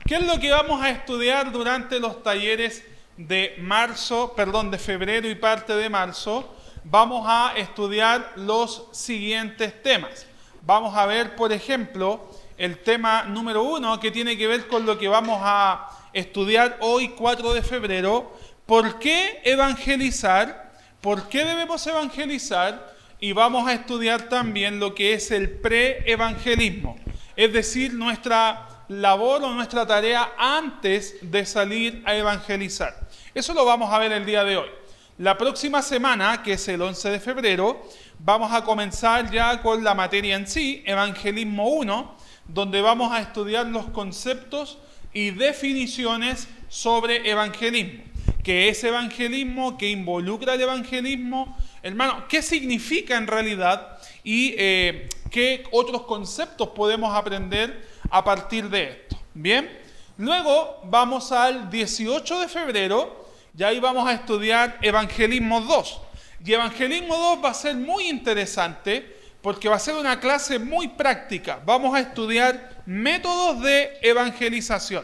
¿Qué es lo que vamos a estudiar durante los talleres de febrero y parte de marzo? Vamos a estudiar los siguientes temas. Vamos a ver, por ejemplo, el tema número 1, que tiene que ver con lo que vamos a estudiar hoy, 4 de febrero. ¿Por qué evangelizar? ¿Por qué debemos evangelizar? Y vamos a estudiar también lo que es el pre-evangelismo, es decir, nuestra labor o nuestra tarea antes de salir a evangelizar. Eso lo vamos a ver el día de hoy. La próxima semana, que es el 11 de febrero, vamos a comenzar ya con la materia en sí, Evangelismo 1, donde vamos a estudiar los conceptos y definiciones sobre evangelismo. ¿Qué es evangelismo? ¿Qué involucra el evangelismo? Hermano, ¿qué significa en realidad? Y qué otros conceptos podemos aprender a partir de esto. Bien, luego vamos al 18 de febrero, y ahí vamos a estudiar Evangelismo 2. Y Evangelismo 2 va a ser muy interesante porque va a ser una clase muy práctica. Vamos a estudiar métodos de evangelización.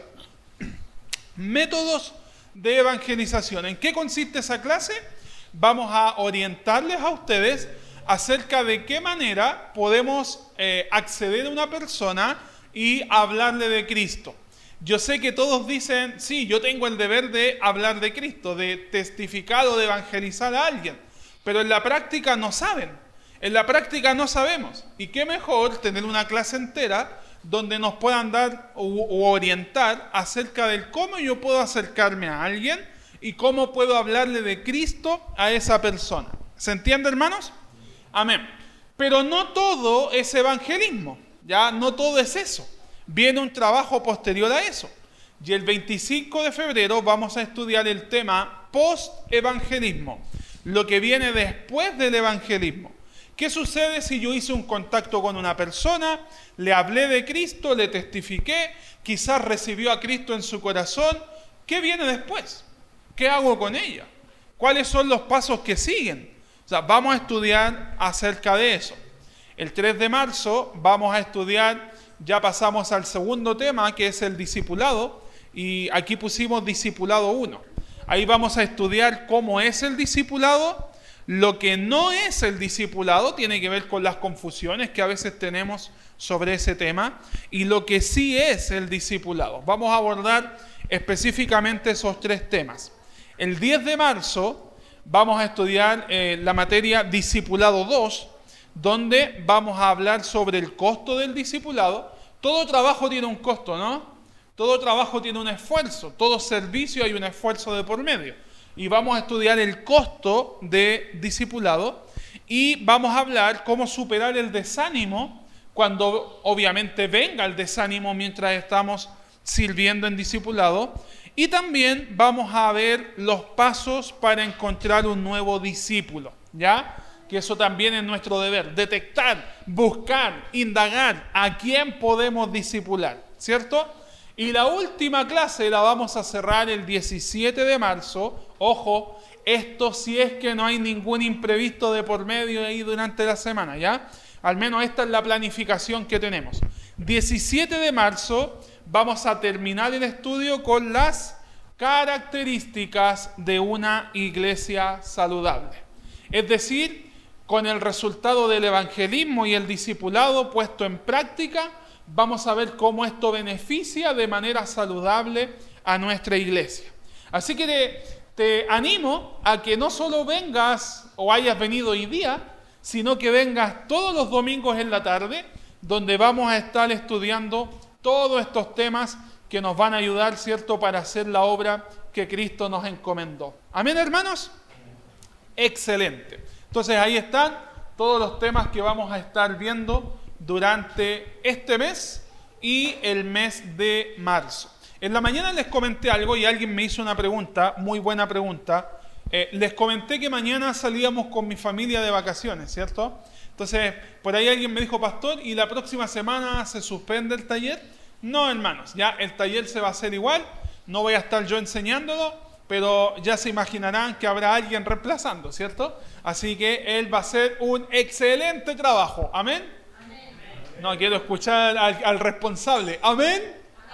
Métodos de evangelización. ¿En qué consiste esa clase? Vamos a orientarles a ustedes acerca de qué manera podemos acceder a una persona y hablarle de Cristo. Yo sé que todos dicen, sí, yo tengo el deber de hablar de Cristo, de testificar o de evangelizar a alguien, pero en la práctica no saben, en la práctica no sabemos. Y qué mejor tener una clase entera donde nos puedan dar o orientar acerca de cómo yo puedo acercarme a alguien y cómo puedo hablarle de Cristo a esa persona. ¿Se entiende, hermanos? Amén. Pero no todo es evangelismo, ya no todo es eso. Viene un trabajo posterior a eso. Y el 25 de febrero vamos a estudiar el tema post-evangelismo, lo que viene después del evangelismo. ¿Qué sucede si yo hice un contacto con una persona, le hablé de Cristo, le testifiqué, quizás recibió a Cristo en su corazón? ¿Qué viene después? ¿Qué hago con ella? ¿Cuáles son los pasos que siguen? O sea, vamos a estudiar acerca de eso. El 3 de marzo vamos a estudiar, ya pasamos al segundo tema, que es el discipulado, y aquí pusimos discipulado 1. Ahí vamos a estudiar cómo es el discipulado. Lo que no es el discipulado tiene que ver con las confusiones que a veces tenemos sobre ese tema, y lo que sí es el discipulado. Vamos a abordar específicamente esos 3 temas. El 10 de marzo vamos a estudiar la materia discipulado 2, donde vamos a hablar sobre el costo del discipulado. Todo trabajo tiene un costo, ¿no? Todo trabajo tiene un esfuerzo, todo servicio hay un esfuerzo de por medio. Y vamos a estudiar el costo de discipulado y vamos a hablar cómo superar el desánimo cuando obviamente venga el desánimo mientras estamos sirviendo en discipulado. Y también vamos a ver los pasos para encontrar un nuevo discípulo, ¿ya? Que eso también es nuestro deber, detectar, buscar, indagar a quién podemos discipular, ¿cierto? Y la última clase la vamos a cerrar el 17 de marzo. Ojo, esto si es que no hay ningún imprevisto de por medio ahí durante la semana, ¿ya? Al menos esta es la planificación que tenemos. 17 de marzo vamos a terminar el estudio con las características de una iglesia saludable. Es decir, con el resultado del evangelismo y el discipulado puesto en práctica, vamos a ver cómo esto beneficia de manera saludable a nuestra iglesia. Así que te animo a que no solo vengas o hayas venido hoy día, sino que vengas todos los domingos en la tarde, donde vamos a estar estudiando todos estos temas que nos van a ayudar, ¿cierto?, para hacer la obra que Cristo nos encomendó. ¿Amén, hermanos? Excelente. Entonces ahí están todos los temas que vamos a estar viendo durante este mes y el mes de marzo. En la mañana les comenté algo y alguien me hizo una pregunta, muy buena pregunta. Les comenté que mañana salíamos con mi familia de vacaciones, ¿cierto? Entonces, por ahí alguien me dijo, pastor, ¿y la próxima semana se suspende el taller? No, hermanos, ya el taller se va a hacer igual, no voy a estar yo enseñándolo, pero ya se imaginarán que habrá alguien reemplazando, ¿cierto? Así que él va a hacer un excelente trabajo. ¿Amén? Amén. No, quiero escuchar al responsable. ¿Amén?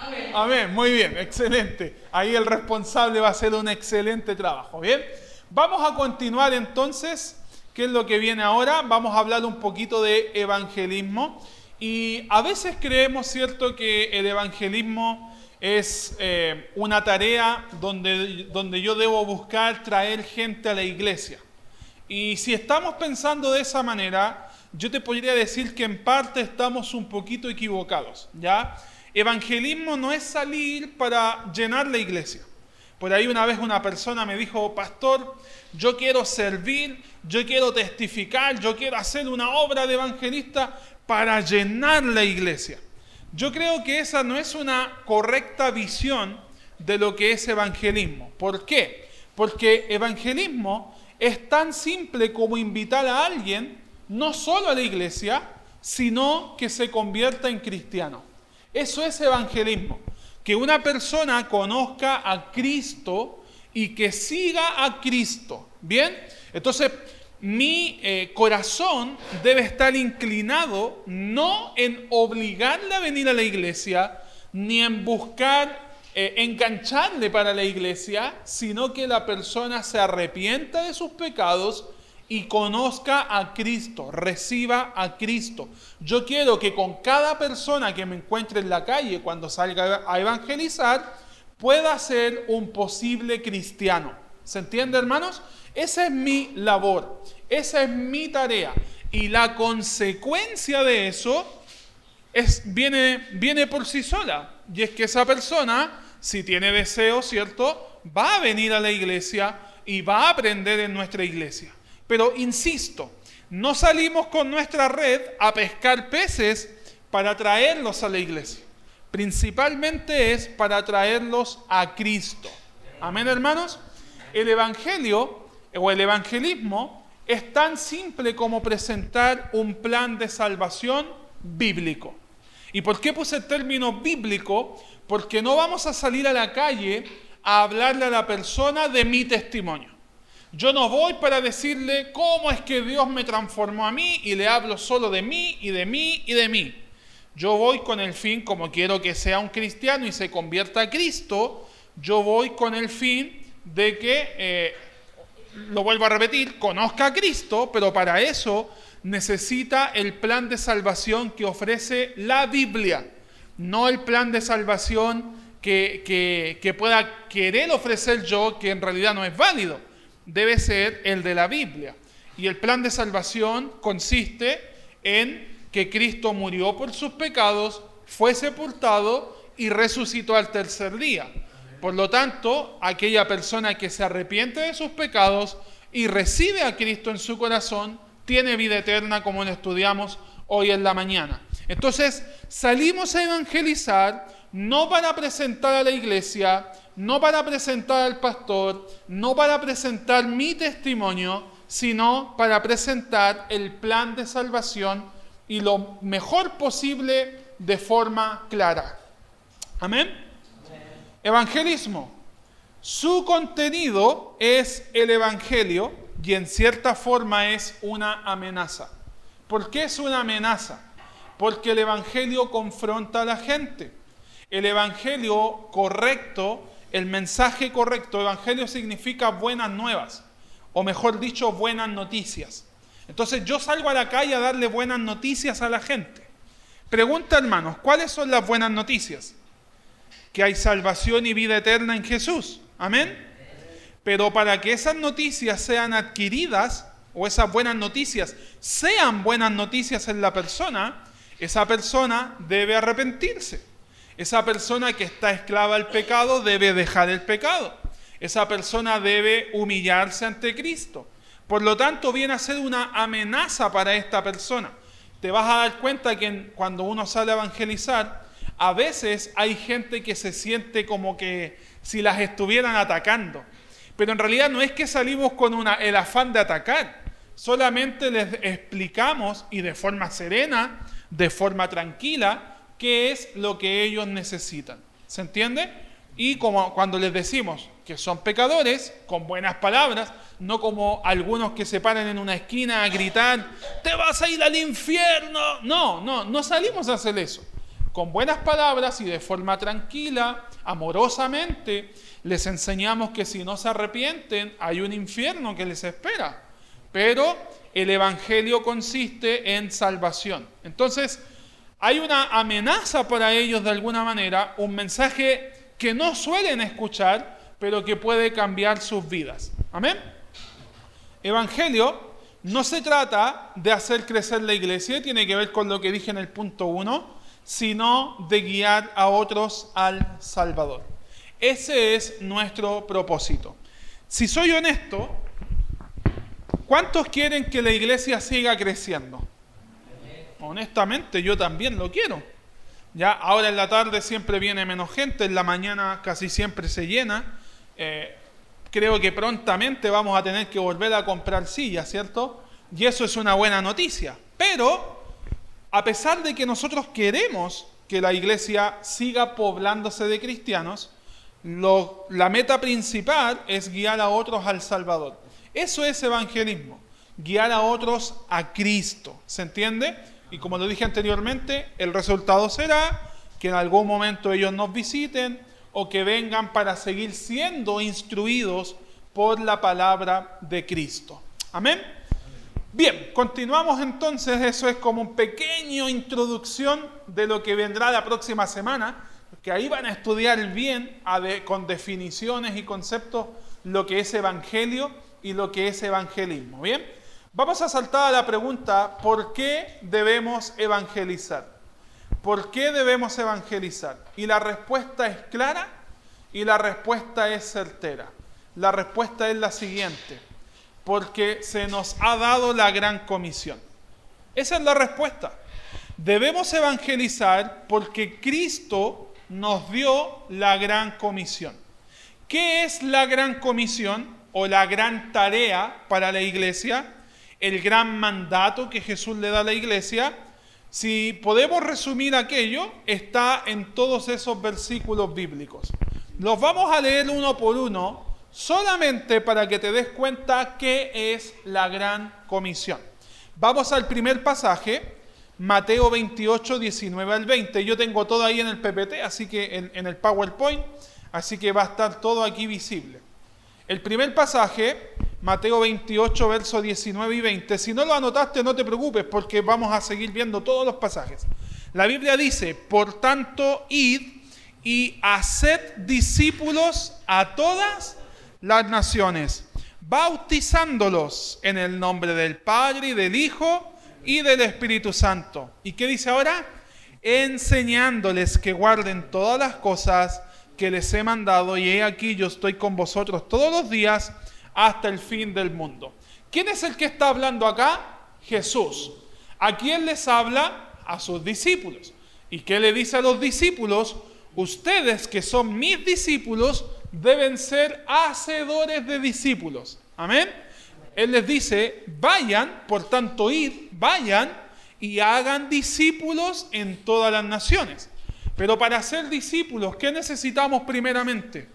Amén, muy bien, excelente. Ahí el responsable va a hacer un excelente trabajo. Bien, vamos a continuar entonces. ¿Qué es lo que viene ahora? Vamos a hablar un poquito de evangelismo. Y a veces creemos, ¿cierto?, que el evangelismo es una tarea donde yo debo buscar traer gente a la iglesia. Y si estamos pensando de esa manera, yo te podría decir que en parte estamos un poquito equivocados, ¿ya? Evangelismo no es salir para llenar la iglesia. Por ahí una vez una persona me dijo: pastor, yo quiero servir, yo quiero testificar, yo quiero hacer una obra de evangelista para llenar la iglesia. Yo creo que esa no es una correcta visión de lo que es evangelismo. ¿Por qué? Porque evangelismo es tan simple como invitar a alguien, no solo a la iglesia, sino que se convierta en cristiano. Eso es evangelismo. Que una persona conozca a Cristo y que siga a Cristo. ¿Bien? Entonces, mi corazón debe estar inclinado no en obligarle a venir a la iglesia, ni en buscar engancharle para la iglesia, sino que la persona se arrepienta de sus pecados y conozca a Cristo, reciba a Cristo. Yo quiero que con cada persona que me encuentre en la calle cuando salga a evangelizar, pueda ser un posible cristiano. ¿Se entiende, hermanos? Esa es mi labor, esa es mi tarea. Y la consecuencia de eso viene por sí sola. Y es que esa persona, si tiene deseo, ¿cierto?, va a venir a la iglesia y va a aprender en nuestra iglesia. Pero insisto, no salimos con nuestra red a pescar peces para traerlos a la iglesia. Principalmente es para traerlos a Cristo. Amén, hermanos. El evangelio o el evangelismo es tan simple como presentar un plan de salvación bíblico. ¿Y por qué puse el término bíblico? Porque no vamos a salir a la calle a hablarle a la persona de mi testimonio. Yo no voy para decirle cómo es que Dios me transformó a mí y le hablo solo de mí y de mí y de mí. Yo voy con el fin, como quiero que sea un cristiano y se convierta a Cristo, yo voy con el fin de que, lo vuelvo a repetir, conozca a Cristo, pero para eso necesita el plan de salvación que ofrece la Biblia, no el plan de salvación que pueda querer ofrecer yo, que en realidad no es válido. Debe ser el de la Biblia. Y el plan de salvación consiste en que Cristo murió por sus pecados, fue sepultado y resucitó al tercer día. Por lo tanto, aquella persona que se arrepiente de sus pecados y recibe a Cristo en su corazón, tiene vida eterna, como lo estudiamos hoy en la mañana. Entonces, salimos a evangelizar no para presentar a la iglesia, no para presentar al pastor, no para presentar mi testimonio, sino para presentar el plan de salvación y lo mejor posible de forma clara. ¿Amén? Evangelismo. Su contenido es el evangelio y en cierta forma es una amenaza. ¿Por qué es una amenaza? Porque el evangelio confronta a la gente. El evangelio correcto, el mensaje correcto, evangelio significa buenas nuevas, o mejor dicho, buenas noticias. Entonces yo salgo a la calle a darle buenas noticias a la gente. Pregunta, hermanos, ¿cuáles son las buenas noticias? Que hay salvación y vida eterna en Jesús. Amén. Pero para que esas noticias sean adquiridas, o esas buenas noticias sean buenas noticias en la persona, esa persona debe arrepentirse. Esa persona que está esclava al pecado debe dejar el pecado. Esa persona debe humillarse ante Cristo. Por lo tanto, viene a ser una amenaza para esta persona. Te vas a dar cuenta que cuando uno sale a evangelizar, a veces hay gente que se siente como que si las estuvieran atacando. Pero en realidad no es que salimos con el afán de atacar. Solamente les explicamos, y de forma serena, de forma tranquila, qué es lo que ellos necesitan. ¿Se entiende? Y como cuando les decimos que son pecadores, con buenas palabras, no como algunos que se paran en una esquina a gritar, ¡te vas a ir al infierno! No salimos a hacer eso. con buenas palabras y de forma tranquila, amorosamente, les enseñamos que si no se arrepienten, hay un infierno que les espera. Pero el Evangelio consiste en salvación. Entonces, hay una amenaza para ellos de alguna manera, un mensaje que no suelen escuchar, pero que puede cambiar sus vidas. ¿Amén? Evangelio no se trata de hacer crecer la iglesia, tiene que ver con lo que dije en el punto 1, sino de guiar a otros al Salvador. Ese es nuestro propósito. Si soy honesto, ¿cuántos quieren que la iglesia siga creciendo? Honestamente, yo también lo quiero. Ya ahora en la tarde siempre viene menos gente, en la mañana casi siempre se llena. Creo que prontamente vamos a tener que volver a comprar sillas, ¿cierto? Y eso es una buena noticia. Pero, a pesar de que nosotros queremos que la iglesia siga poblándose de cristianos, la meta principal es guiar a otros al Salvador. Eso es evangelismo, guiar a otros a Cristo, ¿se entiende? Y como lo dije anteriormente, el resultado será que en algún momento ellos nos visiten o que vengan para seguir siendo instruidos por la palabra de Cristo. ¿Amén? Bien, continuamos entonces. Eso es como una pequeña introducción de lo que vendrá la próxima semana, que ahí van a estudiar bien con definiciones y conceptos lo que es evangelio y lo que es evangelismo. Bien, vamos a saltar a la pregunta: ¿por qué debemos evangelizar? ¿Por qué debemos evangelizar? Y la respuesta es clara y la respuesta es certera. La respuesta es la siguiente: porque se nos ha dado la gran comisión. Esa es la respuesta. Debemos evangelizar porque Cristo nos dio la gran comisión. ¿Qué es la gran comisión o la gran tarea para la iglesia? El gran mandato que Jesús le da a la iglesia. Si podemos resumir aquello, está en todos esos versículos bíblicos. Los vamos a leer uno por uno, solamente para que te des cuenta qué es la gran comisión. Vamos al primer pasaje, Mateo 28, 19 al 20. Yo tengo todo ahí en el PPT, así que en el PowerPoint, así que va a estar todo aquí visible. El primer pasaje, Mateo 28, versos 19 y 20. Si no lo anotaste, no te preocupes, porque vamos a seguir viendo todos los pasajes. La Biblia dice: por tanto, id y haced discípulos a todas las naciones, bautizándolos en el nombre del Padre y del Hijo y del Espíritu Santo. ¿Y qué dice ahora? Enseñándoles que guarden todas las cosas que les he mandado, y he aquí yo estoy con vosotros todos los días hasta el fin del mundo. ¿Quién es el que está hablando acá? Jesús. ¿A quién les habla? A sus discípulos. ¿Y qué le dice a los discípulos? Ustedes que son mis discípulos deben ser hacedores de discípulos. Amén. Él les dice: vayan, por tanto id, vayan y hagan discípulos en todas las naciones. Pero para ser discípulos, ¿qué necesitamos primeramente?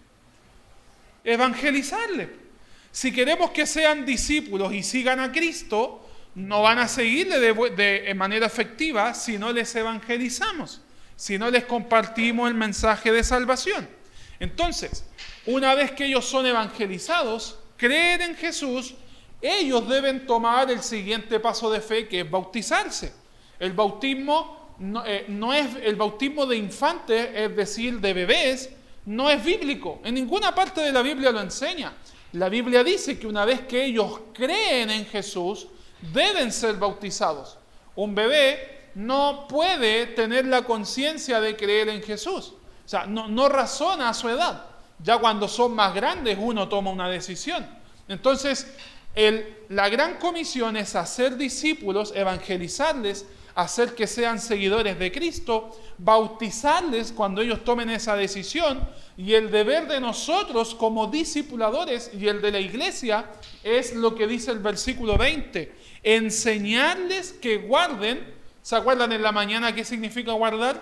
Evangelizarles. Si queremos que sean discípulos y sigan a Cristo, no van a seguirle de manera efectiva si no les evangelizamos, si no les compartimos el mensaje de salvación. Entonces, una vez que ellos son evangelizados, creer en Jesús, ellos deben tomar el siguiente paso de fe, que es bautizarse. El bautismo no es el bautismo de infantes, es decir, de bebés, no es bíblico. En ninguna parte de la Biblia lo enseña. La Biblia dice que una vez que ellos creen en Jesús, deben ser bautizados. Un bebé no puede tener la conciencia de creer en Jesús. O sea, no razona a su edad. Ya cuando son más grandes uno toma una decisión. Entonces, la gran comisión es hacer discípulos, evangelizarles, hacer que sean seguidores de Cristo, bautizarles cuando ellos tomen esa decisión, y el deber de nosotros como discipuladores y el de la iglesia es lo que dice el versículo 20, enseñarles que guarden. ¿Se acuerdan en la mañana qué significa guardar?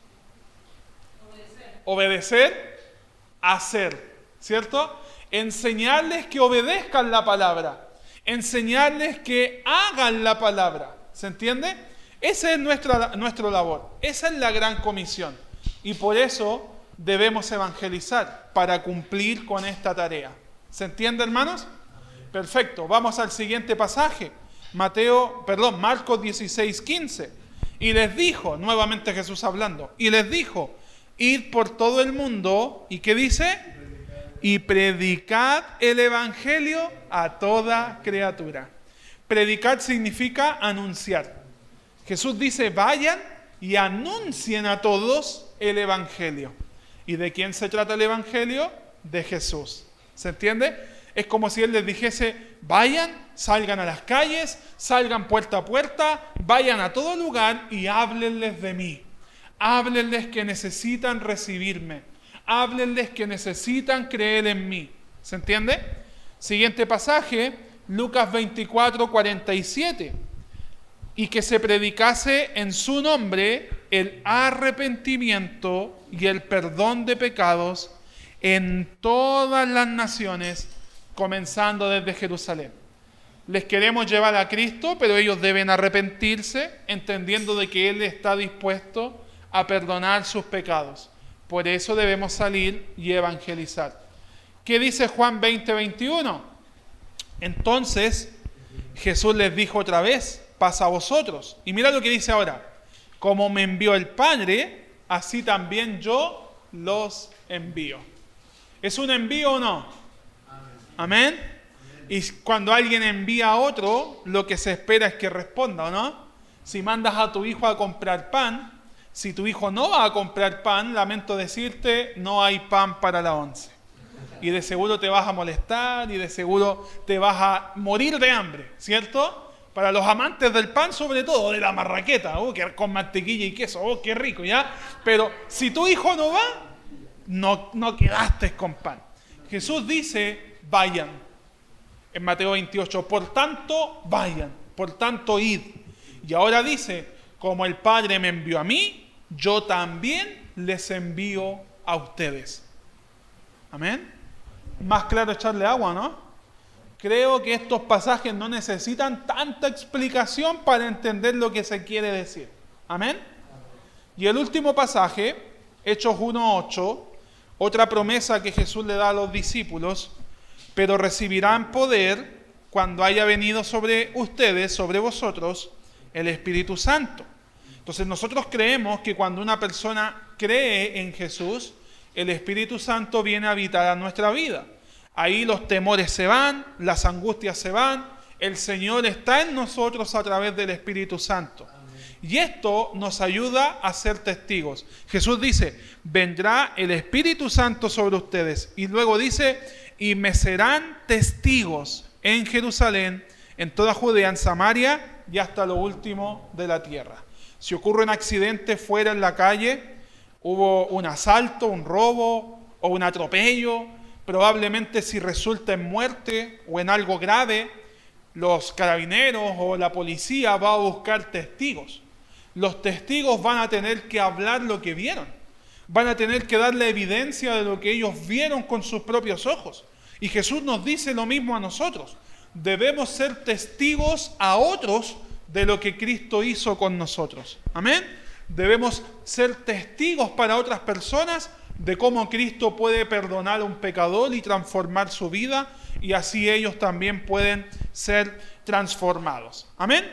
Obedecer, hacer, ¿cierto? Enseñarles que obedezcan la palabra, enseñarles que hagan la palabra, ¿se entiende? Esa es nuestra labor, esa es la gran comisión. Y por eso debemos evangelizar, para cumplir con esta tarea. ¿Se entiende, hermanos? Perfecto, vamos al siguiente pasaje. Marcos 16:15. Y les dijo, nuevamente Jesús hablando, y les dijo, id por todo el mundo, ¿y qué dice? Y predicad el evangelio a toda criatura. Predicar significa anunciar. Jesús dice, vayan y anuncien a todos el evangelio. ¿Y de quién se trata el evangelio? De Jesús. ¿Se entiende? Es como si Él les dijese, vayan, salgan a las calles, salgan puerta a puerta, vayan a todo lugar y háblenles de mí. Háblenles que necesitan recibirme. Háblenles que necesitan creer en mí. ¿Se entiende? Siguiente pasaje, Lucas 24:47. Y que se predicase en su nombre el arrepentimiento y el perdón de pecados en todas las naciones, comenzando desde Jerusalén. Les queremos llevar a Cristo, pero ellos deben arrepentirse, entendiendo de que Él está dispuesto a perdonar sus pecados. Por eso debemos salir y evangelizar. ¿Qué dice Juan 20:21? Entonces Jesús les dijo otra vez, pasa a vosotros. Y mira lo que dice ahora. Como me envió el Padre, así también yo los envío. ¿Es un envío o no? Amén. Y cuando alguien envía a otro, lo que se espera es que responda, ¿o no? Si mandas a tu hijo a comprar pan, si tu hijo no va a comprar pan, lamento decirte, no hay pan para la once. Y de seguro te vas a molestar y de seguro te vas a morir de hambre, ¿cierto? Para los amantes del pan, sobre todo, de la marraqueta, con mantequilla y queso, qué rico, ¿ya? Pero si tu hijo no va, no quedaste con pan. Jesús dice, vayan. En Mateo 28, por tanto, vayan, por tanto, id. Y ahora dice, como el Padre me envió a mí, yo también les envío a ustedes. Amén. Más claro echarle agua, ¿no? Creo que estos pasajes no necesitan tanta explicación para entender lo que se quiere decir. Amén. Y el último pasaje, Hechos 1:8, otra promesa que Jesús le da a los discípulos, pero recibirán poder cuando haya venido sobre ustedes, sobre vosotros, el Espíritu Santo. Entonces nosotros creemos que cuando una persona cree en Jesús, el Espíritu Santo viene a habitar a nuestra vida. Ahí los temores se van, las angustias se van, el Señor está en nosotros a través del Espíritu Santo. Y esto nos ayuda a ser testigos. Jesús dice, vendrá el Espíritu Santo sobre ustedes. Y luego dice, y me serán testigos en Jerusalén, en toda Judea, en Samaria y hasta lo último de la tierra. Si ocurre un accidente fuera en la calle, hubo un asalto, un robo o un atropello, probablemente si resulta en muerte o en algo grave, los carabineros o la policía va a buscar testigos. Los testigos van a tener que hablar lo que vieron. Van a tener que dar la evidencia de lo que ellos vieron con sus propios ojos. Y Jesús nos dice lo mismo a nosotros. Debemos ser testigos a otros de lo que Cristo hizo con nosotros. Amén. Debemos ser testigos para otras personas de cómo Cristo puede perdonar a un pecador y transformar su vida, y así ellos también pueden ser transformados. Amén.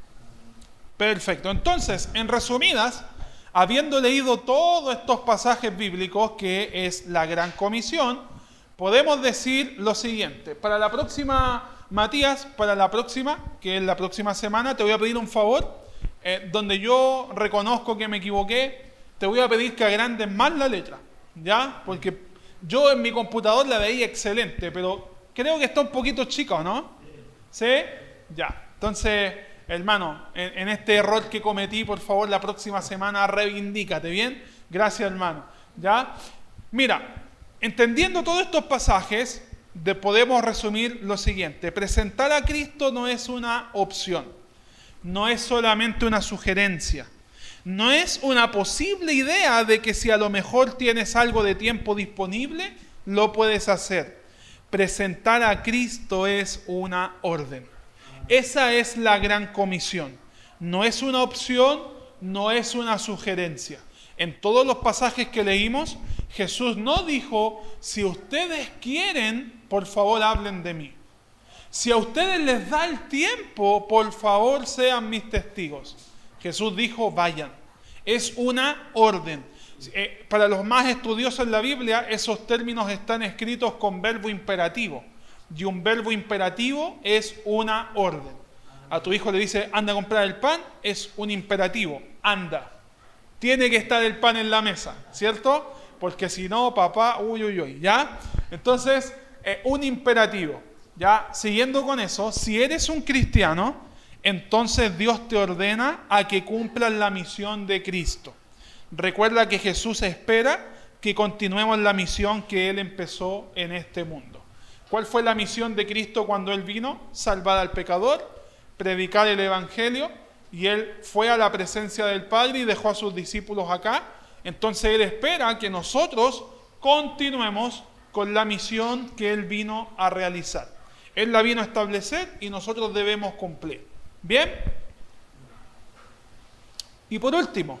Perfecto. Entonces, en resumidas, habiendo leído todos estos pasajes bíblicos, que es la gran comisión, podemos decir lo siguiente. Para la próxima, Matías, para la próxima, que es la próxima semana, te voy a pedir un favor, donde yo reconozco que me equivoqué, te voy a pedir que agrandes más la letra, ¿ya? Porque yo en mi computador la veía excelente, pero creo que está un poquito chica, ¿no? ¿Sí? Ya. Entonces, hermano, en este error que cometí, por favor, la próxima semana reivindícate, ¿bien? Gracias, hermano. ¿Ya? Mira, entendiendo todos estos pasajes, podemos resumir lo siguiente. Presentar a Cristo no es una opción, no es solamente una sugerencia, no es una posible idea de que si a lo mejor tienes algo de tiempo disponible, lo puedes hacer. Presentar a Cristo es una orden. Esa es la gran comisión. no es una opción, no es una sugerencia. En todos los pasajes que leímos, Jesús no dijo, si ustedes quieren, por favor hablen de mí. Si a ustedes les da el tiempo, por favor sean mis testigos. Jesús dijo, vayan. Es una orden. Para los más estudiosos en la Biblia, esos términos están escritos con verbo imperativo. Y un verbo imperativo es una orden. A tu hijo le dice, anda a comprar el pan, es un imperativo, anda. Tiene que estar el pan en la mesa, ¿cierto? Porque si no, papá, ¿ya? Entonces, un imperativo, ¿ya? Siguiendo con eso, si eres un cristiano, entonces Dios te ordena a que cumplas la misión de Cristo. Recuerda que Jesús espera que continuemos la misión que Él empezó en este mundo. ¿Cuál fue la misión de Cristo cuando Él vino? Salvar al pecador, predicar el Evangelio, y Él fue a la presencia del Padre y dejó a sus discípulos acá. Entonces Él espera que nosotros continuemos con la misión que Él vino a realizar. Él la vino a establecer y nosotros debemos cumplir. ¿Bien? Y por último,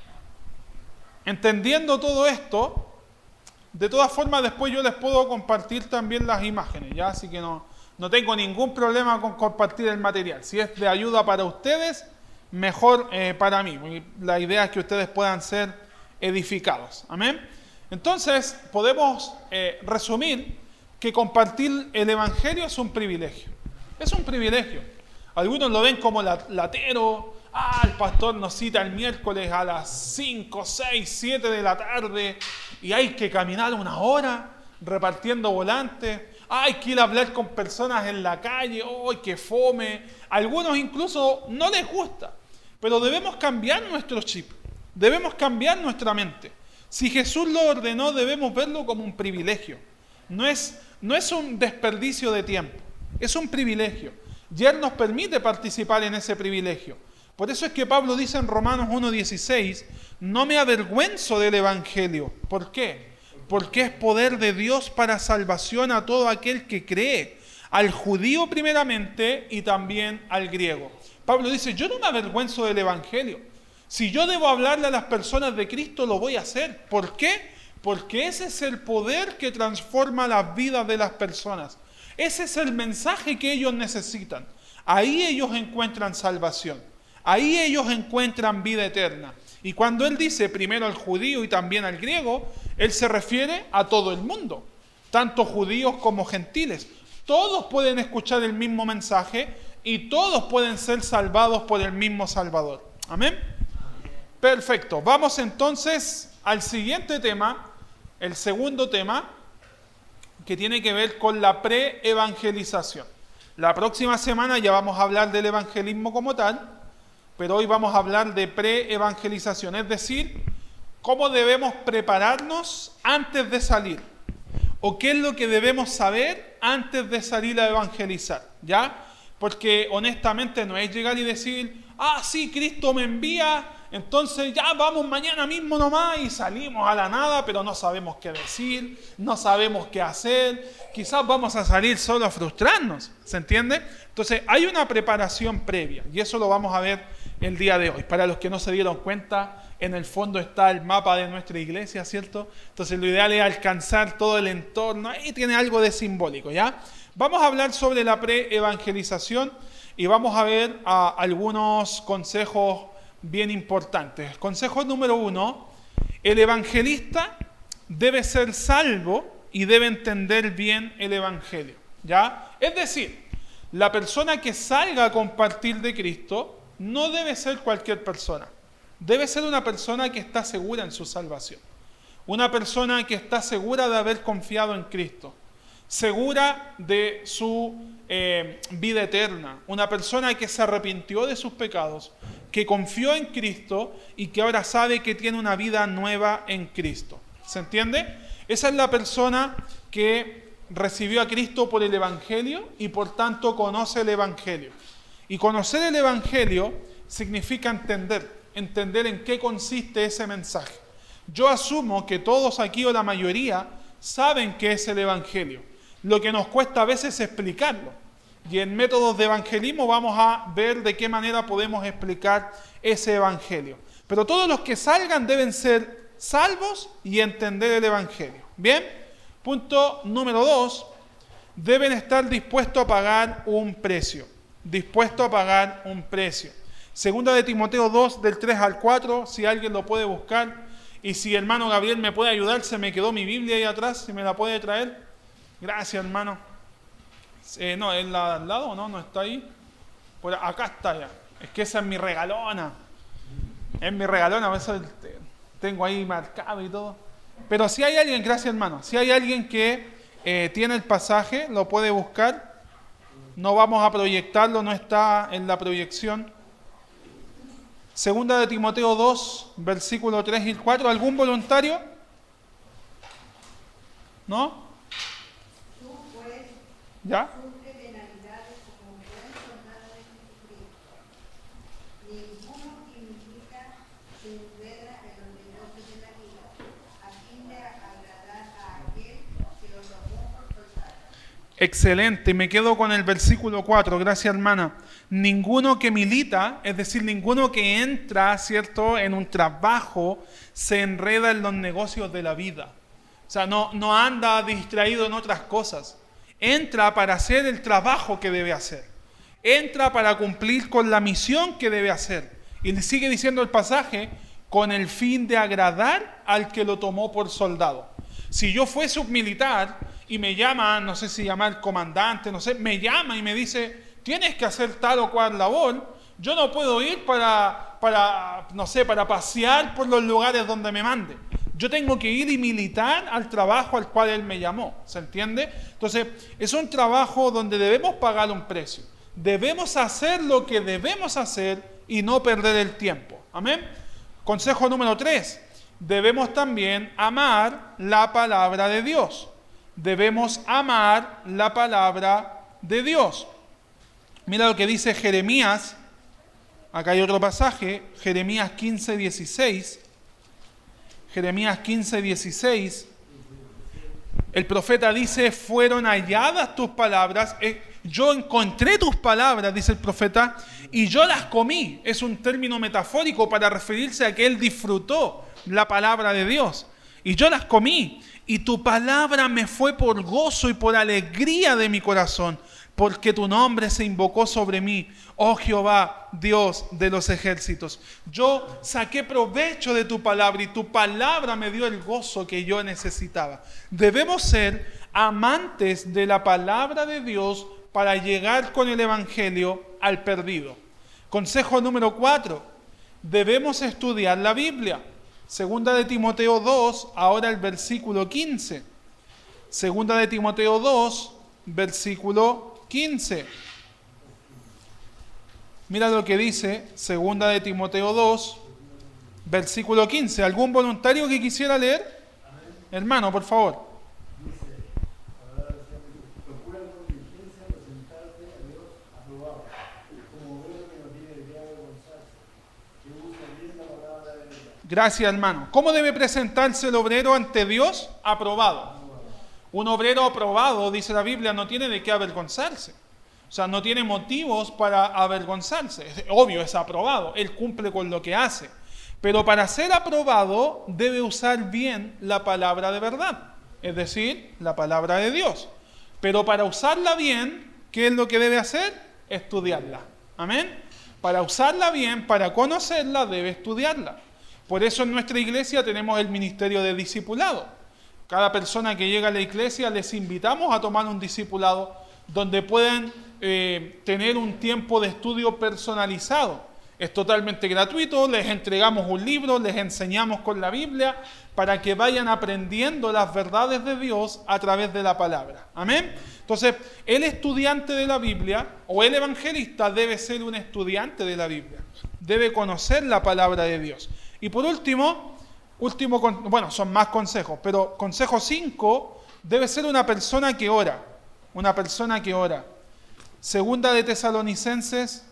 entendiendo todo esto, de todas formas después yo les puedo compartir también las imágenes, ¿ya? Así que no tengo ningún problema con compartir el material. Si es de ayuda para ustedes, mejor para mí. La idea es que ustedes puedan ser edificados. Amén. Entonces, podemos resumir que compartir el Evangelio es un privilegio. Es un privilegio. Algunos lo ven como latero. El pastor nos cita el miércoles a las 5, 6, 7 de la tarde y hay que caminar 1 hora repartiendo volantes. Hay que ir a hablar con personas en la calle. ¡Ay, qué fome! Algunos incluso no les gusta. Pero debemos cambiar nuestro chip. Debemos cambiar nuestra mente. Si Jesús lo ordenó, debemos verlo como un privilegio. No es un desperdicio de tiempo. Es un privilegio. Y Él nos permite participar en ese privilegio. Por eso es que Pablo dice en Romanos 1:16, no me avergüenzo del Evangelio. ¿Por qué? Porque es poder de Dios para salvación a todo aquel que cree, al judío primeramente y también al griego. Pablo dice, yo no me avergüenzo del Evangelio. Si yo debo hablarle a las personas de Cristo, lo voy a hacer. ¿Por qué? Porque ese es el poder que transforma las vidas de las personas. Ese es el mensaje que ellos necesitan. Ahí ellos encuentran salvación. Ahí ellos encuentran vida eterna. Y cuando Él dice primero al judío y también al griego, Él se refiere a todo el mundo, tanto judíos como gentiles. Todos pueden escuchar el mismo mensaje y todos pueden ser salvados por el mismo Salvador. ¿Amén? Perfecto. Vamos entonces al siguiente tema, el segundo tema, que tiene que ver con la pre-evangelización. La próxima semana ya vamos a hablar del evangelismo como tal, pero hoy vamos a hablar de pre-evangelización, es decir, cómo debemos prepararnos antes de salir, o qué es lo que debemos saber antes de salir a evangelizar, ¿ya? Porque honestamente no es llegar y decir, sí, Cristo me envía, entonces ya vamos mañana mismo nomás y salimos a la nada, pero no sabemos qué decir, no sabemos qué hacer, quizás vamos a salir solo a frustrarnos, ¿se entiende? Entonces hay una preparación previa y eso lo vamos a ver el día de hoy. Para los que no se dieron cuenta, en el fondo está el mapa de nuestra iglesia, ¿cierto? Entonces lo ideal es alcanzar todo el entorno, ahí tiene algo de simbólico, ¿ya? Vamos a hablar sobre la pre-evangelización y vamos a ver algunos consejos bien importantes. Consejo número 1, el evangelista debe ser salvo y debe entender bien el evangelio, ¿ya? Es decir, la persona que salga a compartir de Cristo no debe ser cualquier persona. Debe ser una persona que está segura en su salvación. Una persona que está segura de haber confiado en Cristo. Segura de su vida eterna. Una persona que se arrepintió de sus pecados, que confió en Cristo y que ahora sabe que tiene una vida nueva en Cristo. ¿Se entiende? Esa es la persona que recibió a Cristo por el Evangelio y por tanto conoce el Evangelio. Y conocer el Evangelio significa entender en qué consiste ese mensaje. Yo asumo que todos aquí o la mayoría saben qué es el Evangelio. Lo que nos cuesta a veces es explicarlo. Y en métodos de evangelismo vamos a ver de qué manera podemos explicar ese evangelio. Pero todos los que salgan deben ser salvos y entender el evangelio. Bien, punto número 2, deben estar dispuestos a pagar un precio. Dispuestos a pagar un precio. Segunda de Timoteo 2, del 3 al 4, si alguien lo puede buscar. Y si hermano Gabriel me puede ayudar, se me quedó mi Biblia ahí atrás, si me la puede traer. Gracias, hermano. No, ¿es la de al lado o no? ¿No está ahí? Por acá está ya. Es que esa es mi regalona. Es mi regalona, a veces tengo ahí marcado y todo. Pero si hay alguien, gracias hermano, si hay alguien que tiene el pasaje, lo puede buscar. No vamos a proyectarlo, no está en la proyección. Segunda de Timoteo 2, versículo 3 y 4. ¿Algún voluntario? ¿No? ¿Ya? Excelente, me quedo con el versículo 4, gracias hermana. Ninguno que milita, es decir, ninguno que entra, ¿cierto?, en un trabajo, se enreda en los negocios de la vida. O sea, no anda distraído en otras cosas. Entra para hacer el trabajo que debe hacer. Entra para cumplir con la misión que debe hacer. Y le sigue diciendo el pasaje, con el fin de agradar al que lo tomó por soldado. Si yo fuese un militar y me llama, no sé si llama el comandante, no sé, me llama y me dice, tienes que hacer tal o cual labor, yo no puedo ir para pasear por los lugares donde me mande. Yo tengo que ir y militar al trabajo al cual él me llamó, ¿se entiende? Entonces, es un trabajo donde debemos pagar un precio. Debemos hacer lo que debemos hacer y no perder el tiempo. ¿Amén? Consejo número 3. Debemos también amar la palabra de Dios. Debemos amar la palabra de Dios. Mira lo que dice Jeremías. Acá hay otro pasaje. Jeremías 15, 16. Jeremías 15, 16. El profeta dice, fueron halladas tus palabras. Yo encontré tus palabras, dice el profeta, y yo las comí. Es un término metafórico para referirse a que él disfrutó la palabra de Dios. Y yo las comí, y tu palabra me fue por gozo y por alegría de mi corazón, porque tu nombre se invocó sobre mí, oh Jehová, Dios de los ejércitos. Yo saqué provecho de tu palabra, y tu palabra me dio el gozo que yo necesitaba. Debemos ser amantes de la palabra de Dios para llegar con el evangelio al perdido. Consejo número 4. Debemos estudiar la Biblia. Segunda de Timoteo 2, ahora el versículo 15. Segunda de Timoteo 2, versículo 15. Mira lo que dice Segunda de Timoteo 2, versículo 15. ¿Algún voluntario que quisiera leer? Hermano, por favor. Gracias, hermano. ¿Cómo debe presentarse el obrero ante Dios? Aprobado. Un obrero aprobado, dice la Biblia, no tiene de qué avergonzarse. O sea, no tiene motivos para avergonzarse. Es obvio, es aprobado. Él cumple con lo que hace. Pero para ser aprobado, debe usar bien la palabra de verdad. Es decir, la palabra de Dios. Pero para usarla bien, ¿qué es lo que debe hacer? Estudiarla. Amén. Para usarla bien, para conocerla, debe estudiarla. Por eso en nuestra iglesia tenemos el ministerio de discipulado. Cada persona que llega a la iglesia les invitamos a tomar un discipulado donde pueden tener un tiempo de estudio personalizado. Es totalmente gratuito, les entregamos un libro, les enseñamos con la Biblia para que vayan aprendiendo las verdades de Dios a través de la palabra. Amén. Entonces, el estudiante de la Biblia o el evangelista debe ser un estudiante de la Biblia. Debe conocer la palabra de Dios. Y por último, son más consejos, pero consejo 5, debe ser una persona que ora. Una persona que ora. Segunda de Tesalonicenses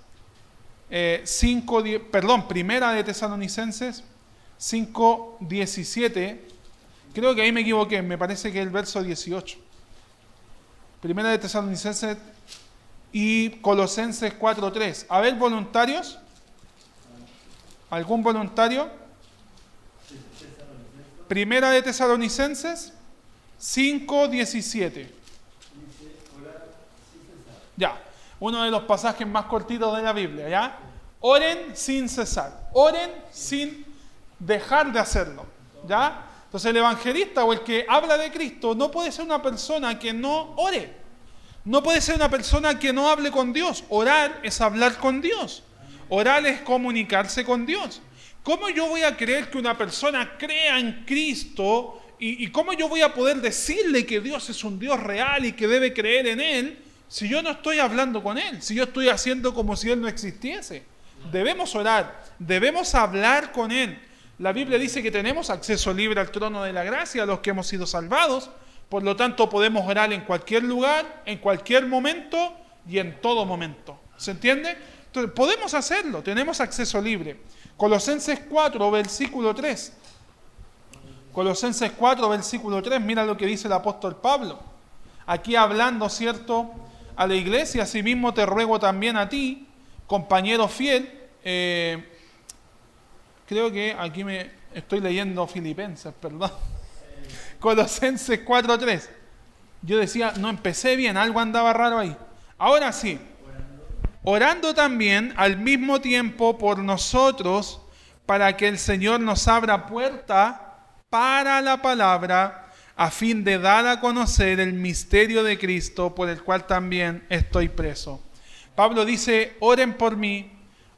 Primera de Tesalonicenses 5:17. Creo que ahí me equivoqué, me parece que es el verso 18. Primera de Tesalonicenses y Colosenses 4:3. A ver, voluntarios. ¿Algún voluntario? Primera de Tesalonicenses 5:17. Ya, uno de los pasajes más cortitos de la Biblia, ¿ya? Oren sin cesar, oren sin dejar de hacerlo, ¿ya? Entonces el evangelista o el que habla de Cristo no puede ser una persona que no ore, no puede ser una persona que no hable con Dios. Orar es hablar con Dios, orar es comunicarse con Dios. ¿Cómo yo voy a creer que una persona crea en Cristo y cómo yo voy a poder decirle que Dios es un Dios real y que debe creer en Él si yo no estoy hablando con Él, si yo estoy haciendo como si Él no existiese? Debemos orar, debemos hablar con Él. La Biblia dice que tenemos acceso libre al trono de la gracia, a los que hemos sido salvados. Por lo tanto, podemos orar en cualquier lugar, en cualquier momento y en todo momento. ¿Se entiende? Entonces, podemos hacerlo, tenemos acceso libre. Colosenses 4, versículo 3. Colosenses 4, versículo 3, mira lo que dice el apóstol Pablo. Aquí hablando, ¿cierto?, a la iglesia: asimismo te ruego también a ti, compañero fiel. Creo que aquí me estoy leyendo Filipenses, perdón. Colosenses 4:3. Yo decía, no empecé bien, algo andaba raro ahí. Ahora sí. Orando también al mismo tiempo por nosotros, para que el Señor nos abra puerta para la palabra, a fin de dar a conocer el misterio de Cristo, por el cual también estoy preso. Pablo dice, oren por mí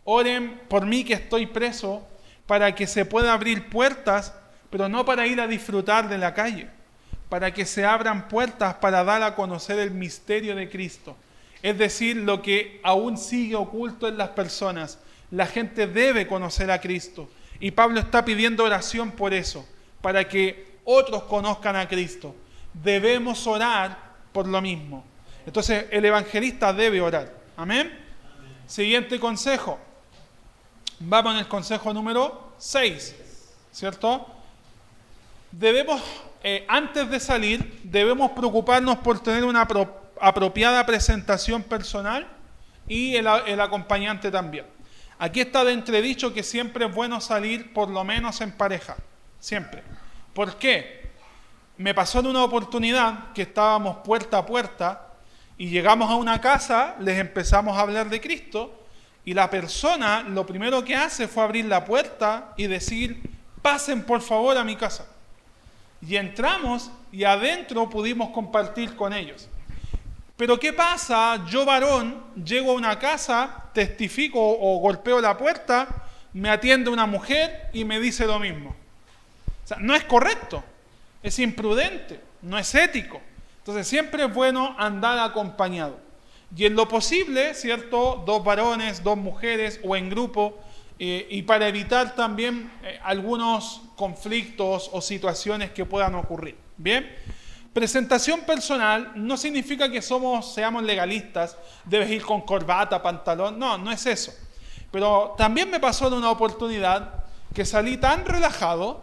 que estoy preso, para que se puedan abrir puertas, pero no para ir a disfrutar de la calle, para que se abran puertas para dar a conocer el misterio de Cristo. Es decir, lo que aún sigue oculto en las personas. La gente debe conocer a Cristo. Y Pablo está pidiendo oración por eso, para que otros conozcan a Cristo. Debemos orar por lo mismo. Entonces, el evangelista debe orar. Amén. Siguiente consejo. Vamos en el consejo número 6, ¿cierto? Debemos, antes de salir, debemos preocuparnos por tener una apropiada presentación personal y el acompañante también. Aquí está de entredicho que siempre es bueno salir por lo menos en pareja, siempre. ¿Por qué? Me pasó en una oportunidad que estábamos puerta a puerta y llegamos a una casa, les empezamos a hablar de Cristo y la persona lo primero que hace fue abrir la puerta y decir, pasen por favor a mi casa. Y entramos y adentro pudimos compartir con ellos. Pero ¿qué pasa? Yo, varón, llego a una casa, testifico o golpeo la puerta, me atiende una mujer y me dice lo mismo. O sea, no es correcto, es imprudente, no es ético. Entonces siempre es bueno andar acompañado. Y en lo posible, ¿cierto?, 2 varones, 2 mujeres o en grupo, y para evitar también algunos conflictos o situaciones que puedan ocurrir. ¿Bien? Presentación personal no significa que seamos legalistas, debes ir con corbata, pantalón, no es eso. Pero también me pasó en una oportunidad que salí tan relajado,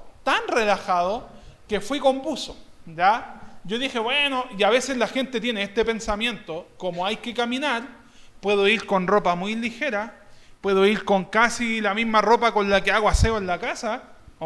que fui con buzo, ¿ya? Yo dije, bueno, y a veces la gente tiene este pensamiento, como hay que caminar, puedo ir con ropa muy ligera, puedo ir con casi la misma ropa con la que hago aseo en la casa,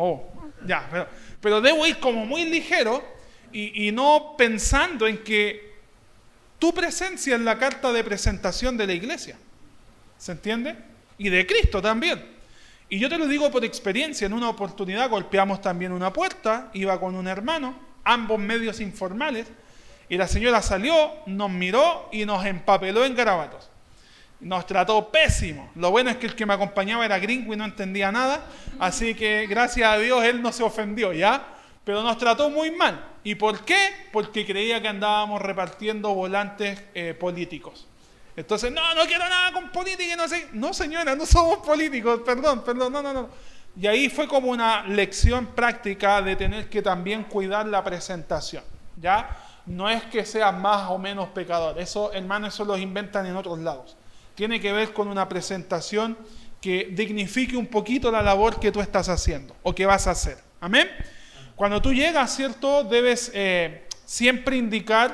pero debo ir como muy ligero, y no pensando en que tu presencia es la carta de presentación de la iglesia. ¿Se entiende? Y de Cristo también. Y yo te lo digo por experiencia. En una oportunidad golpeamos también una puerta, iba con un hermano, ambos medios informales, y la señora salió, nos miró y nos empapeló en garabatos. Nos trató pésimo. Lo bueno es que el que me acompañaba era gringo y no entendía nada, así que gracias a Dios él no se ofendió, ¿ya? Pero nos trató muy mal. ¿Y por qué? Porque creía que andábamos repartiendo volantes políticos. Entonces, no quiero nada con política y no sé. No, señora, no somos políticos, perdón, no. Y ahí fue como una lección práctica de tener que también cuidar la presentación, ¿ya? No es que seas más o menos pecador. Eso, hermanos, eso los inventan en otros lados. Tiene que ver con una presentación que dignifique un poquito la labor que tú estás haciendo o que vas a hacer. ¿Amén? Cuando tú llegas, ¿cierto? Debes siempre indicar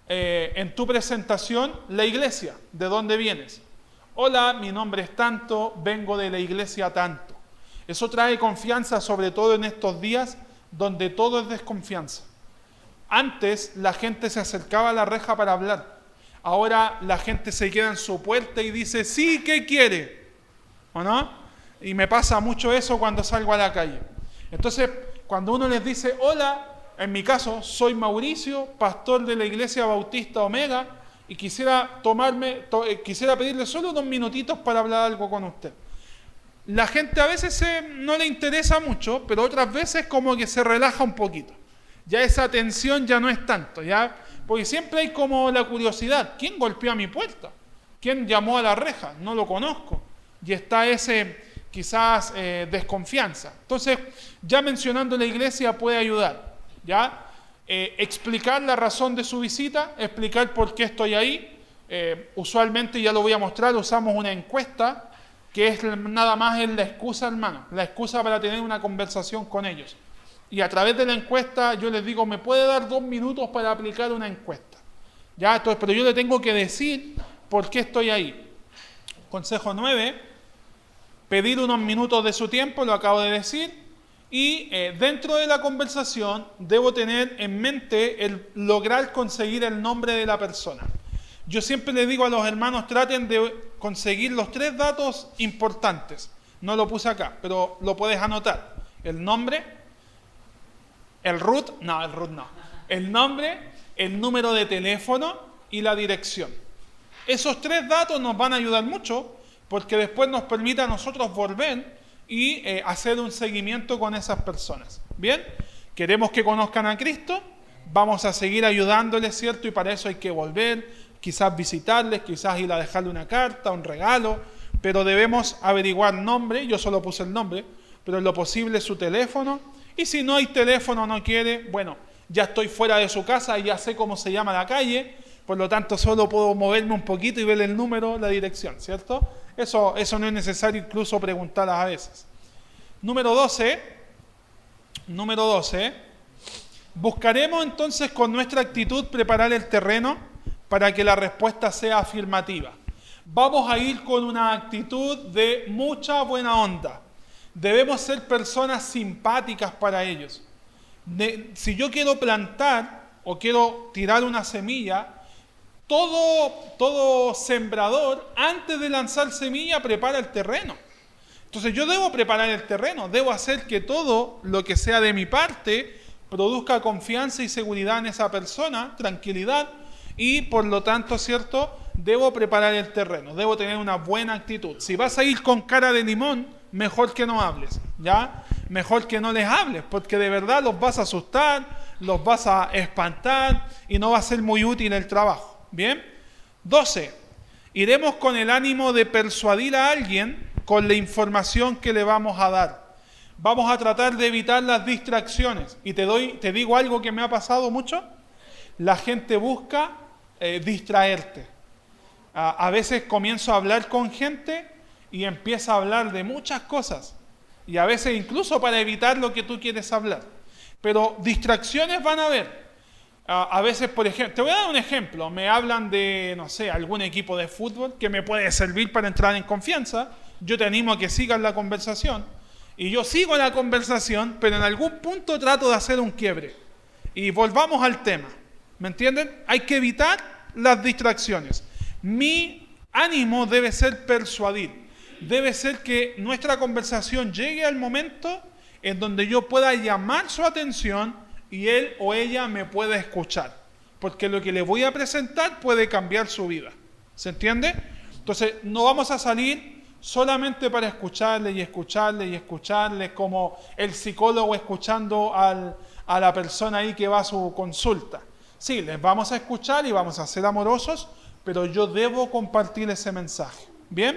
en tu presentación la iglesia, de dónde vienes. Hola, mi nombre es tanto, vengo de la iglesia tanto. Eso trae confianza, sobre todo en estos días donde todo es desconfianza. Antes la gente se acercaba a la reja para hablar. Ahora la gente se queda en su puerta y dice, sí, ¿qué quiere? ¿O no? Y me pasa mucho eso cuando salgo a la calle. Entonces, cuando uno les dice, hola, en mi caso, soy Mauricio, pastor de la Iglesia Bautista Omega, y quisiera pedirle solo unos minutitos para hablar algo con usted. La gente a veces no le interesa mucho, pero otras veces como que se relaja un poquito. Ya esa tensión ya no es tanto, ¿ya? Porque siempre hay como la curiosidad. ¿Quién golpeó a mi puerta? ¿Quién llamó a la reja? No lo conozco. Y está quizás desconfianza. Entonces, ya mencionando la iglesia puede ayudar, ¿ya? Explicar la razón de su visita, explicar por qué estoy ahí. Usualmente, ya lo voy a mostrar, usamos una encuesta, que es nada más la excusa, hermano, la excusa para tener una conversación con ellos. Y a través de la encuesta yo les digo, ¿me puede dar 2 minutos para aplicar una encuesta? ¿Ya? Entonces, pero yo le tengo que decir por qué estoy ahí. Consejo 9, pedir unos minutos de su tiempo, lo acabo de decir. Y dentro de la conversación debo tener en mente el lograr conseguir el nombre de la persona. Yo siempre le digo a los hermanos, traten de conseguir los 3 datos importantes. No lo puse acá, pero lo puedes anotar. El nombre, el root no. El nombre, el número de teléfono y la dirección. Esos 3 datos nos van a ayudar mucho porque después nos permite a nosotros volver y hacer un seguimiento con esas personas. Bien, queremos que conozcan a Cristo, vamos a seguir ayudándoles, ¿cierto? Y para eso hay que volver, quizás visitarles, quizás ir a dejarle una carta, un regalo, pero debemos averiguar nombre, yo solo puse el nombre, pero en lo posible su teléfono, y si no hay teléfono, no quiere, bueno, ya estoy fuera de su casa y ya sé cómo se llama la calle, por lo tanto solo puedo moverme un poquito y ver el número, la dirección, ¿cierto? Eso no es necesario incluso preguntar a veces. Número 12. Buscaremos entonces con nuestra actitud preparar el terreno para que la respuesta sea afirmativa. Vamos a ir con una actitud de mucha buena onda. Debemos ser personas simpáticas para ellos. Si yo quiero plantar o quiero tirar una semilla, todo sembrador, antes de lanzar semilla, prepara el terreno. Entonces yo debo preparar el terreno, debo hacer que todo lo que sea de mi parte produzca confianza y seguridad en esa persona, tranquilidad, y por lo tanto, ¿cierto? Debo preparar el terreno, debo tener una buena actitud. Si vas a ir con cara de limón, mejor que no hables, ¿ya? Mejor que no les hables, porque de verdad los vas a asustar, los vas a espantar y no va a ser muy útil el trabajo. Bien, 12. Iremos con el ánimo de persuadir a alguien con la información que le vamos a dar. Vamos a tratar de evitar las distracciones. Y te digo algo que me ha pasado mucho. La gente busca distraerte. A veces comienzo a hablar con gente y empieza a hablar de muchas cosas. Y a veces incluso para evitar lo que tú quieres hablar. Pero distracciones van a haber. A veces, por ejemplo, te voy a dar un ejemplo. Me hablan de, no sé, algún equipo de fútbol que me puede servir para entrar en confianza. Yo te animo a que sigas la conversación. Y yo sigo la conversación, pero en algún punto trato de hacer un quiebre. Y volvamos al tema. ¿Me entienden? Hay que evitar las distracciones. Mi ánimo debe ser persuadir. Debe ser que nuestra conversación llegue al momento en donde yo pueda llamar su atención y él o ella me puede escuchar, porque lo que le voy a presentar puede cambiar su vida. ¿Se entiende? Entonces, no vamos a salir solamente para escucharle y escucharle y escucharle, como el psicólogo escuchando a la persona ahí que va a su consulta. Sí, les vamos a escuchar y vamos a ser amorosos, pero yo debo compartir ese mensaje. ¿Bien?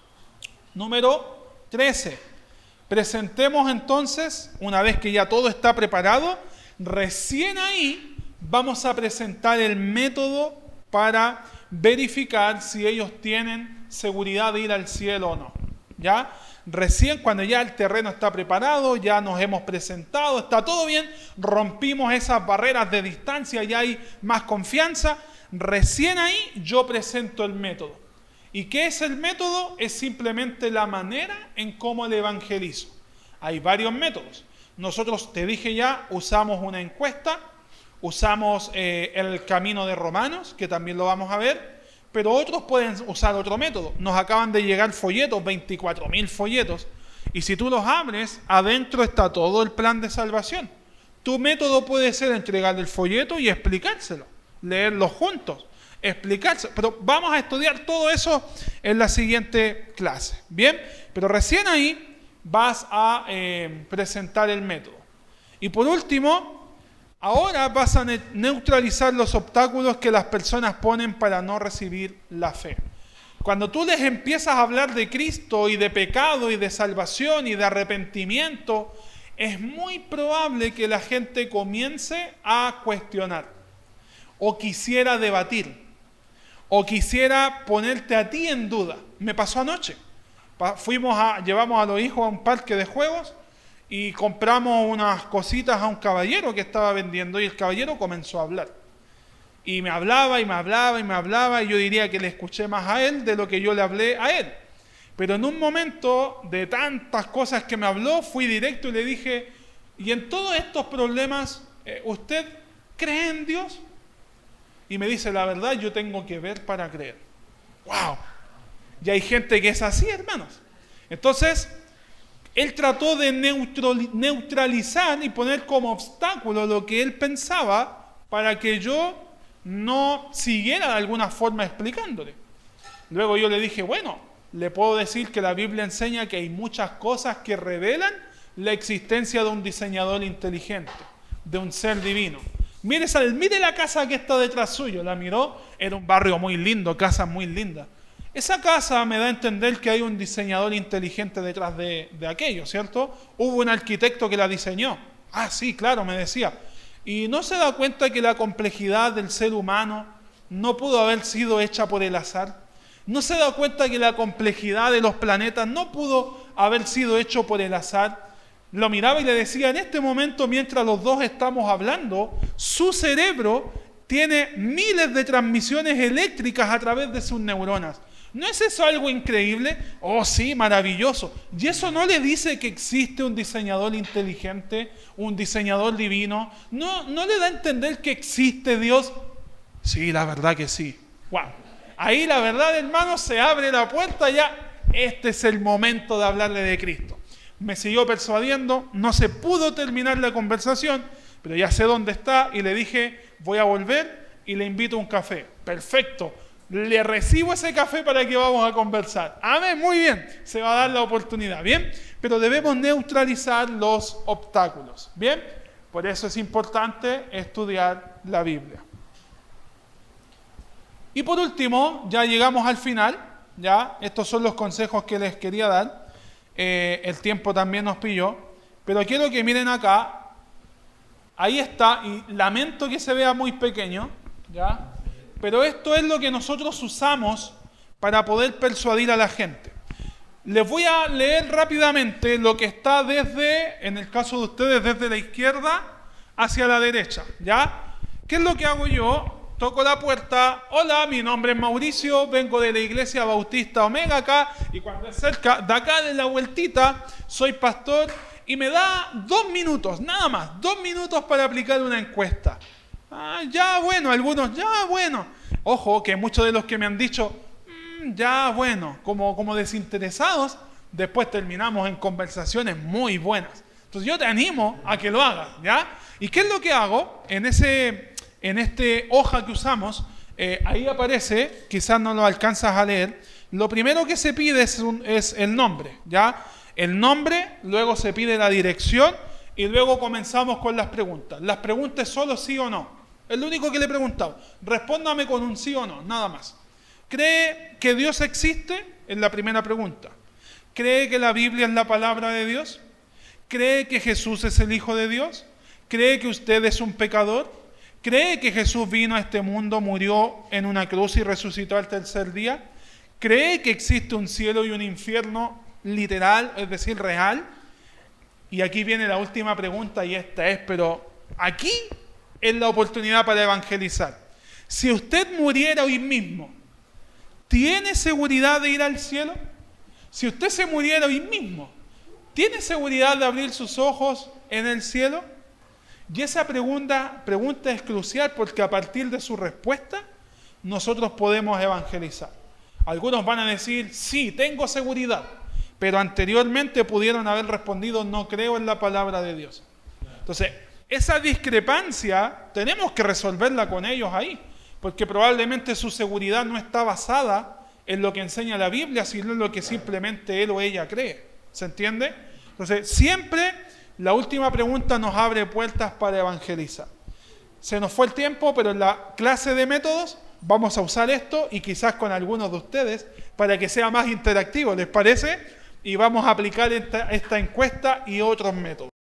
Número 13. Presentemos entonces, una vez que ya todo está preparado, recién ahí vamos a presentar el método para verificar si ellos tienen seguridad de ir al cielo o no. ¿Ya? Recién cuando ya el terreno está preparado, ya nos hemos presentado, está todo bien, rompimos esas barreras de distancia, ya hay más confianza, recién ahí yo presento el método. ¿Y qué es el método? Es simplemente la manera en cómo le evangelizo. Hay varios métodos. Nosotros, te dije ya, usamos una encuesta, usamos el camino de Romanos, que también lo vamos a ver, pero otros pueden usar otro método. Nos acaban de llegar folletos, 24.000 folletos, y si tú los abres, adentro está todo el plan de salvación. Tu método puede ser entregar el folleto y explicárselo, leerlo juntos, explicárselo. Pero vamos a estudiar todo eso en la siguiente clase, ¿bien? Pero recién ahí vas a presentar el método. Y por último, ahora vas a neutralizar los obstáculos que las personas ponen para no recibir la fe. Cuando tú les empiezas a hablar de Cristo y de pecado y de salvación y de arrepentimiento, es muy probable que la gente comience a cuestionar, o quisiera debatir, o quisiera ponerte a ti en duda. Me pasó anoche. Llevamos a los hijos a un parque de juegos y compramos unas cositas a un caballero que estaba vendiendo, y el caballero comenzó a hablar. Y me hablaba, y me hablaba, y me hablaba, y yo diría que le escuché más a él de lo que yo le hablé a él. Pero en un momento de tantas cosas que me habló, fui directo y le dije, ¿y en todos estos problemas usted cree en Dios? Y me dice, la verdad, yo tengo que ver para creer. ¡Wow! Y hay gente que es así, hermanos. Entonces, él trató de neutralizar y poner como obstáculo lo que él pensaba para que yo no siguiera de alguna forma explicándole. Luego yo le dije, bueno, le puedo decir que la Biblia enseña que hay muchas cosas que revelan la existencia de un diseñador inteligente, de un ser divino. Mire la casa que está detrás suyo. La miró, era un barrio muy lindo, casa muy linda. Esa casa me da a entender que hay un diseñador inteligente detrás de aquello, ¿cierto? Hubo un arquitecto que la diseñó. Ah, sí, claro, me decía. Y no se da cuenta que la complejidad del ser humano no pudo haber sido hecha por el azar. No se da cuenta que la complejidad de los planetas no pudo haber sido hecho por el azar. Lo miraba y le decía, en este momento, mientras los dos estamos hablando, su cerebro tiene miles de transmisiones eléctricas a través de sus neuronas. ¿No es eso algo increíble? Oh, sí, maravilloso. ¿Y eso no le dice que existe un diseñador inteligente, un diseñador divino? ¿No le da a entender que existe Dios? Sí, la verdad que sí. Wow. Ahí la verdad, hermano, se abre la puerta ya. Este es el momento de hablarle de Cristo. Me siguió persuadiendo, no se pudo terminar la conversación, pero ya sé dónde está y le dije, voy a volver y le invito a un café. Perfecto. Le recibo ese café para que vamos a conversar. Amén, muy bien. Se va a dar la oportunidad, ¿bien? Pero debemos neutralizar los obstáculos, ¿bien? Por eso es importante estudiar la Biblia. Y por último, ya llegamos al final, ¿ya? Estos son los consejos que les quería dar. El tiempo también nos pilló. Pero quiero que miren acá. Ahí está, y lamento que se vea muy pequeño, ¿ya? Pero esto es lo que nosotros usamos para poder persuadir a la gente. Les voy a leer rápidamente lo que está en el caso de ustedes, desde la izquierda hacia la derecha, ¿ya? ¿Qué es lo que hago yo? Toco la puerta, hola, mi nombre es Mauricio, vengo de la Iglesia Bautista Omega acá, y cuando es cerca, de acá de la vueltita, soy pastor, y me da 2 minutos, nada más, 2 minutos para aplicar una encuesta. Ya bueno, algunos, ya bueno. Ojo, que muchos de los que me han dicho, ya bueno, como desinteresados, después terminamos en conversaciones muy buenas. Entonces yo te animo a que lo hagas, ¿ya? ¿Y qué es lo que hago? En este hoja que usamos, ahí aparece, quizás no lo alcanzas a leer, lo primero que se pide es el nombre, ¿ya? El nombre, luego se pide la dirección y luego comenzamos con las preguntas. Las preguntas solo sí o no. Es lo único que le he preguntado. Respóndame con un sí o no, nada más. ¿Cree que Dios existe? Es la primera pregunta. ¿Cree que la Biblia es la palabra de Dios? ¿Cree que Jesús es el Hijo de Dios? ¿Cree que usted es un pecador? ¿Cree que Jesús vino a este mundo, murió en una cruz y resucitó al tercer día? ¿Cree que existe un cielo y un infierno literal, es decir, real? Y aquí viene la última pregunta, y esta es, pero aquí es la oportunidad para evangelizar. Si usted muriera hoy mismo, ¿tiene seguridad de ir al cielo? Si usted se muriera hoy mismo, ¿tiene seguridad de abrir sus ojos en el cielo? Y esa pregunta es crucial porque a partir de su respuesta, nosotros podemos evangelizar. Algunos van a decir, sí, tengo seguridad, pero anteriormente pudieron haber respondido, no creo en la palabra de Dios. Entonces, esa discrepancia tenemos que resolverla con ellos ahí, porque probablemente su seguridad no está basada en lo que enseña la Biblia, sino en lo que simplemente él o ella cree. ¿Se entiende? Entonces, siempre la última pregunta nos abre puertas para evangelizar. Se nos fue el tiempo, pero en la clase de métodos vamos a usar esto y quizás con algunos de ustedes para que sea más interactivo, ¿les parece? Y vamos a aplicar esta encuesta y otros métodos.